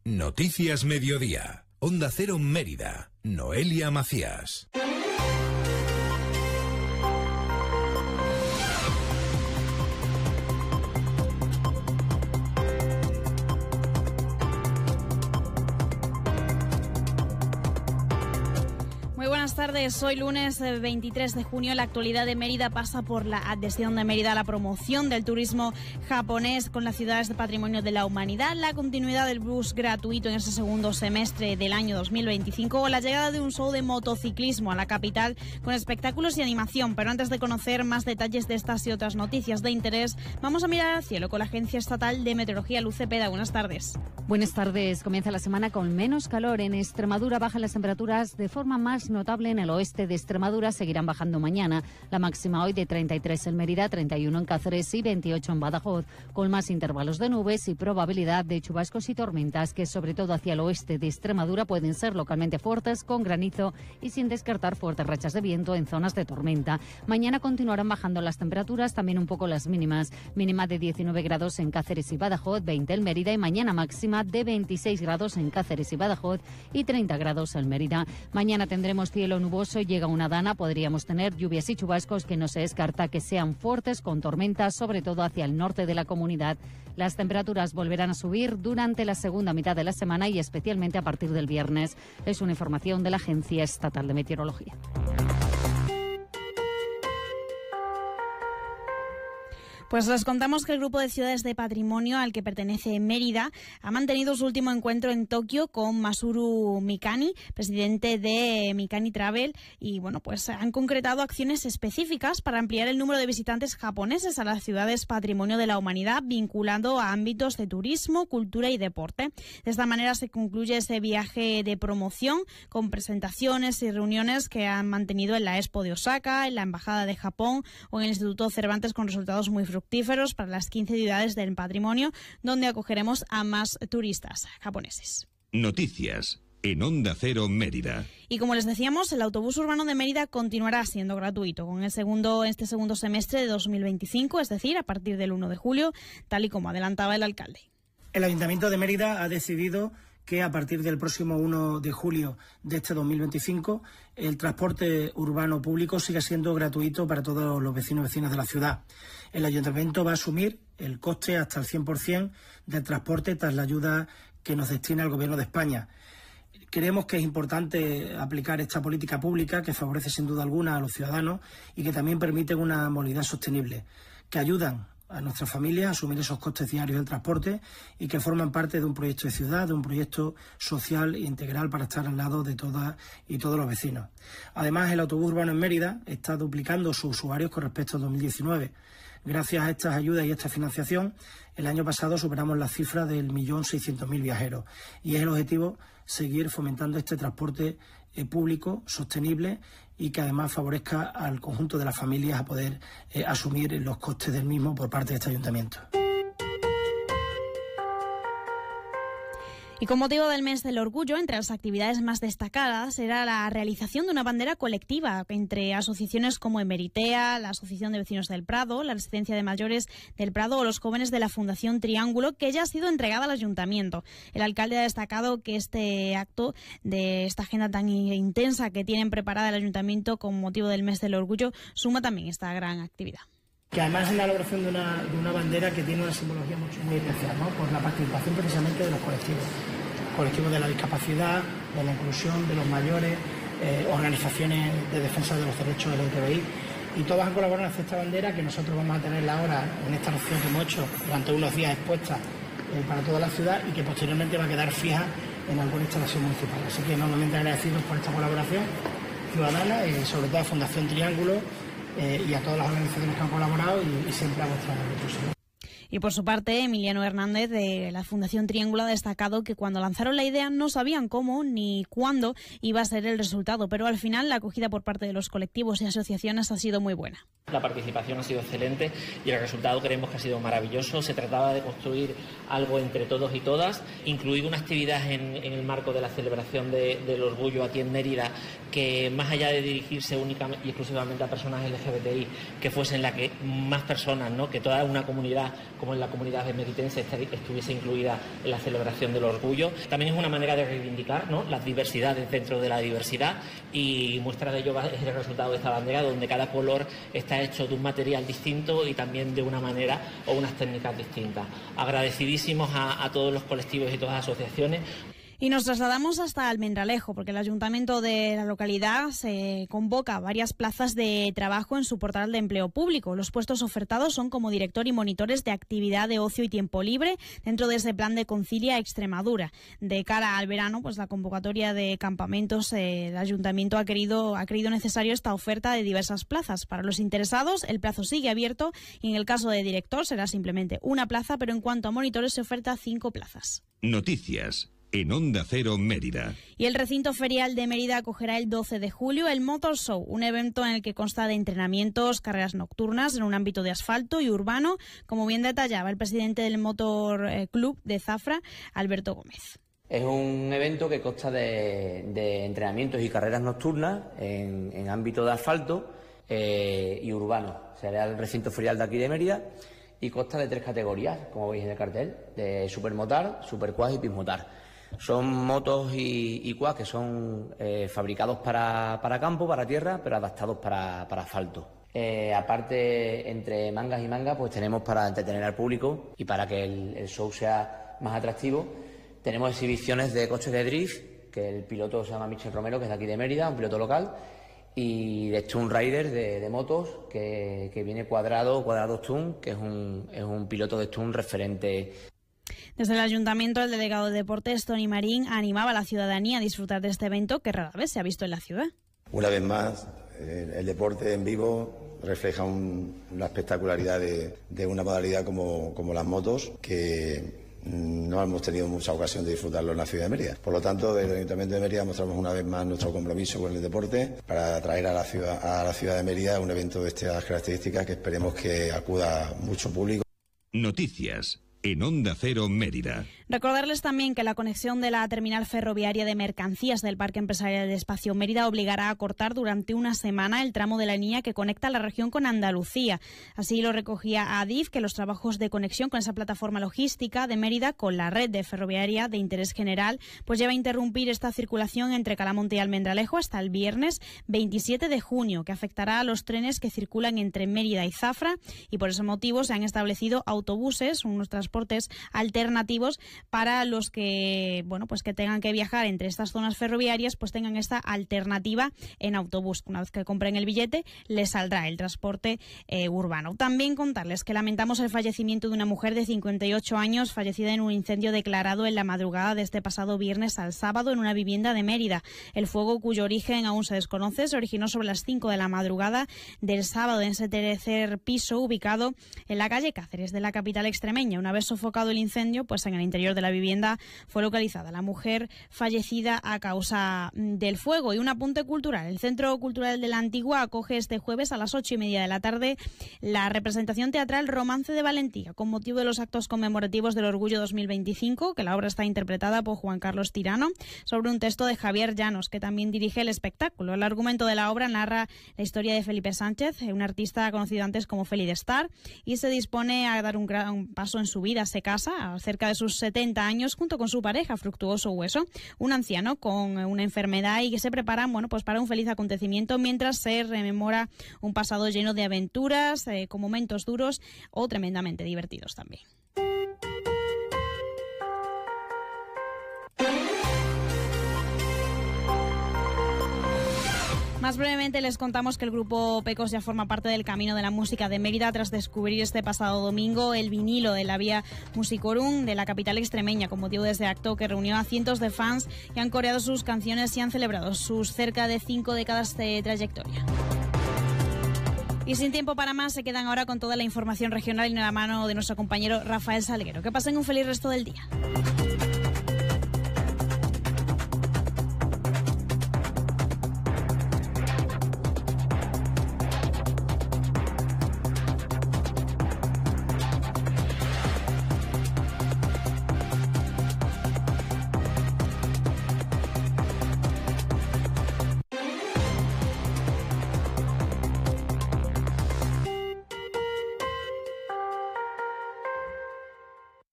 Noticias Mediodía. Onda Cero Mérida. Noelia Macías. Buenas tardes, hoy lunes 23 de junio. La actualidad de Mérida pasa por la adhesión de Mérida a la promoción del turismo japonés con las ciudades de Patrimonio de la Humanidad, la continuidad del bus gratuito en ese segundo semestre del año 2025 o la llegada de un show de motociclismo a la capital con espectáculos y animación. Pero antes de conocer más detalles de estas y otras noticias de interés, vamos a mirar al cielo con la Agencia Estatal de Meteorología, Luz Cepeda. Buenas tardes. Buenas tardes. Comienza la semana con menos calor. En Extremadura bajan las temperaturas de forma más notable en el oeste de Extremadura, seguirán bajando mañana. La máxima hoy de 33 en Mérida, 31 en Cáceres y 28 en Badajoz, con más intervalos de nubes y probabilidad de chubascos y tormentas que sobre todo hacia el oeste de Extremadura pueden ser localmente fuertes, con granizo y sin descartar fuertes rachas de viento en zonas de tormenta. Mañana continuarán bajando las temperaturas, también un poco las mínimas. Mínima de 19 grados en Cáceres y Badajoz, 20 en Mérida y mañana máxima de 26 grados en Cáceres y Badajoz y 30 grados en Mérida. Mañana tendremos cielo nuboso y llega una dana, podríamos tener lluvias y chubascos que no se descarta que sean fuertes con tormentas, sobre todo hacia el norte de la comunidad. Las temperaturas volverán a subir durante la segunda mitad de la semana y especialmente a partir del viernes. Es una información de la Agencia Estatal de Meteorología. Pues les contamos que el grupo de ciudades de patrimonio al que pertenece Mérida ha mantenido su último encuentro en Tokio con Masuru Mikani, presidente de Mikani Travel, y bueno, pues han concretado acciones específicas para ampliar el número de visitantes japoneses a las ciudades patrimonio de la humanidad, vinculando a ámbitos de turismo, cultura y deporte. De esta manera se concluye ese viaje de promoción con presentaciones y reuniones que han mantenido en la Expo de Osaka, en la Embajada de Japón o en el Instituto Cervantes, con resultados muy fructíferos para las 15 ciudades del patrimonio, donde acogeremos a más turistas japoneses. Noticias en Onda Cero Mérida. Y como les decíamos, el autobús urbano de Mérida continuará siendo gratuito con este segundo semestre de 2025, es decir, a partir del 1 de julio, tal y como adelantaba el alcalde. El Ayuntamiento de Mérida ha decidido que a partir del próximo 1 de julio de este 2025 el transporte urbano público siga siendo gratuito para todos los vecinos y vecinas de la ciudad. El Ayuntamiento va a asumir el coste hasta el 100% del transporte tras la ayuda que nos destina el Gobierno de España. Creemos que es importante aplicar esta política pública que favorece sin duda alguna a los ciudadanos y que también permite una movilidad sostenible, que ayudan a nuestras familias a asumir esos costes diarios del transporte y que forman parte de un proyecto de ciudad, de un proyecto social e integral para estar al lado de todas y todos los vecinos. Además, el autobús urbano en Mérida está duplicando sus usuarios con respecto al 2019. Gracias a estas ayudas y esta financiación, el año pasado superamos la cifra del 1.600.000 viajeros y es el objetivo seguir fomentando este transporte público, sostenible y que además favorezca al conjunto de las familias a poder asumir los costes del mismo por parte de este ayuntamiento. Y con motivo del mes del orgullo, entre las actividades más destacadas era la realización de una bandera colectiva entre asociaciones como Emeritea, la Asociación de Vecinos del Prado, la Residencia de Mayores del Prado o los jóvenes de la Fundación Triángulo, que ya ha sido entregada al Ayuntamiento. El alcalde ha destacado que este acto de esta agenda tan intensa que tienen preparada el Ayuntamiento con motivo del mes del orgullo suma también esta gran actividad. Que además es la elaboración de una bandera que tiene una simbología muy especial, ¿no? Por la participación precisamente de los colectivos de la discapacidad, de la inclusión, de los mayores, organizaciones de defensa de los derechos LGTBI, y todas han colaborado en hacer esta bandera que nosotros vamos a tenerla ahora en esta recepción que hemos hecho durante unos días expuesta para toda la ciudad y que posteriormente va a quedar fija en alguna instalación municipal. Así que enormemente agradecidos por esta colaboración ciudadana y sobre todo a Fundación Triángulo y a todas las organizaciones que han colaborado y siempre a vuestra disposición. Y por su parte, Emiliano Hernández de la Fundación Triángulo ha destacado que cuando lanzaron la idea no sabían cómo ni cuándo iba a ser el resultado, pero al final la acogida por parte de los colectivos y asociaciones ha sido muy buena. La participación ha sido excelente y el resultado creemos que ha sido maravilloso. Se trataba de construir algo entre todos y todas, incluir una actividad en el marco de la celebración del orgullo aquí en Mérida, que más allá de dirigirse únicamente y exclusivamente a personas LGBTI, que fuesen la que más personas, ¿no? Que toda una comunidad como en la comunidad meritense estuviese incluida en la celebración del orgullo. También es una manera de reivindicar, ¿no?, las diversidades dentro de la diversidad, y muestra de ello es el resultado de esta bandera, donde cada color está hecho de un material distinto y también de una manera o unas técnicas distintas. Agradecidísimos a todos los colectivos y todas las asociaciones. Y nos trasladamos hasta Almendralejo, porque el ayuntamiento de la localidad se convoca varias plazas de trabajo en su portal de empleo público. Los puestos ofertados son como director y monitores de actividad de ocio y tiempo libre dentro de ese plan de Concilia Extremadura. De cara al verano, pues la convocatoria de campamentos, el ayuntamiento ha creído necesario esta oferta de diversas plazas. Para los interesados, el plazo sigue abierto y en el caso de director será simplemente una plaza, pero en cuanto a monitores se oferta 5 plazas. Noticias en Onda Cero Mérida. Y el recinto ferial de Mérida acogerá el 12 de julio el Motor Show, un evento en el que consta de entrenamientos, carreras nocturnas en un ámbito de asfalto y urbano, como bien detallaba el presidente del Motor Club de Zafra, Alberto Gómez. Es un evento que consta de entrenamientos y carreras nocturnas en ámbito de asfalto y urbano. Será el recinto ferial de aquí de Mérida y consta de 3 categorías, como veis en el cartel, de Supermotar, Superquad y Pismotar. Son motos y quad que son fabricados para campo, para tierra, pero adaptados para asfalto. Aparte, entre mangas y mangas, pues tenemos para entretener al público y para que el show sea más atractivo. Tenemos exhibiciones de coches de drift, que el piloto se llama Michel Romero, que es de aquí de Mérida, un piloto local, y de Stunt Rider de motos, que viene Cuadrado Stunt, que es un piloto de stunt referente. Desde el ayuntamiento, el delegado de Deportes, Toni Marín, animaba a la ciudadanía a disfrutar de este evento que rara vez se ha visto en la ciudad. Una vez más, el deporte en vivo refleja una espectacularidad de una modalidad como las motos, que no hemos tenido mucha ocasión de disfrutarlo en la ciudad de Mérida. Por lo tanto, desde el Ayuntamiento de Mérida mostramos una vez más nuestro compromiso con el deporte para traer a la ciudad de Mérida un evento de estas características que esperemos que acuda mucho público. Noticias en Onda Cero Mérida. Recordarles también que la conexión de la terminal ferroviaria de mercancías del Parque Empresarial de Espacio Mérida obligará a cortar durante una semana el tramo de la línea que conecta la región con Andalucía. Así lo recogía Adif, que los trabajos de conexión con esa plataforma logística de Mérida con la red de ferroviaria de interés general pues lleva a interrumpir esta circulación entre Calamonte y Almendralejo hasta el viernes 27 de junio, que afectará a los trenes que circulan entre Mérida y Zafra, y por ese motivo se han establecido autobuses, unos transportes alternativos para los que que tengan que viajar entre estas zonas ferroviarias, pues tengan esta alternativa en autobús. Una vez que compren el billete, les saldrá el transporte urbano. También contarles que lamentamos el fallecimiento de una mujer de 58 años fallecida en un incendio declarado en la madrugada de este pasado viernes al sábado en una vivienda de Mérida. El fuego, cuyo origen aún se desconoce, se originó sobre las 5 de la madrugada del sábado en ese tercer piso ubicado en la calle Cáceres de la capital extremeña. Una vez sofocado el incendio, pues en el interior de la vivienda fue localizada la mujer fallecida a causa del fuego. Y un apunte cultural. El Centro Cultural de la Antigua acoge este jueves a las 8:30 de la tarde la representación teatral Romance de Valentía, con motivo de los actos conmemorativos del Orgullo 2025, que la obra está interpretada por Juan Carlos Tirano, sobre un texto de Javier Llanos, que también dirige el espectáculo. El argumento de la obra narra la historia de Felipe Sánchez, un artista conocido antes como Feli de Star, y se dispone a dar un gran paso en su vida. Se casa a cerca de sus 70 años junto con su pareja, Fructuoso Hueso, un anciano con una enfermedad, y que se preparan para un feliz acontecimiento mientras se rememora un pasado lleno de aventuras, con momentos duros o tremendamente divertidos también. Más brevemente les contamos que el grupo Pecos ya forma parte del Camino de la Música de Mérida tras descubrir este pasado domingo el vinilo de la Vía Musicorum de la capital extremeña, con motivo de este acto que reunió a cientos de fans que han coreado sus canciones y han celebrado sus cerca de 5 décadas de trayectoria. Y sin tiempo para más, se quedan ahora con toda la información regional y en la mano de nuestro compañero Rafael Salguero. Que pasen un feliz resto del día.